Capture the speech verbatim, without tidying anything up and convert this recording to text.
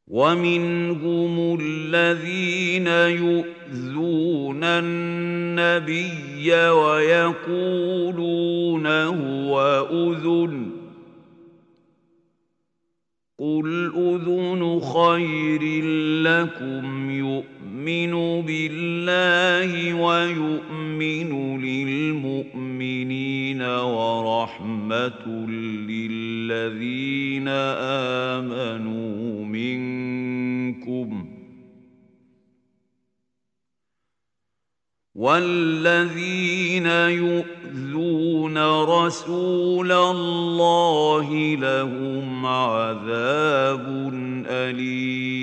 ومنهم الذين يؤذون النبي ويقولون هو أذن قل أذن خير لكم يؤمن بالله ويؤمن للمؤمنين ورحمة للذين آمنوا منكم والذين يؤذون رسول الله لهم عذاب أليم